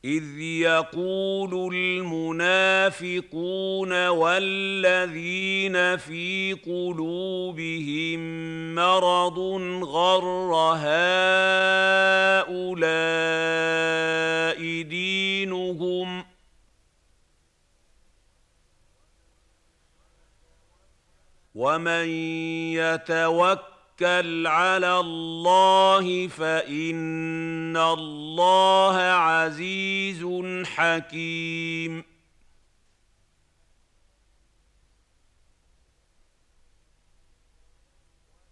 إذ يقول المنافقون والذين في قلوبهم مرض غر هؤلاء دينهم ومن يتوكل على الله فإن الله عزيز حكيم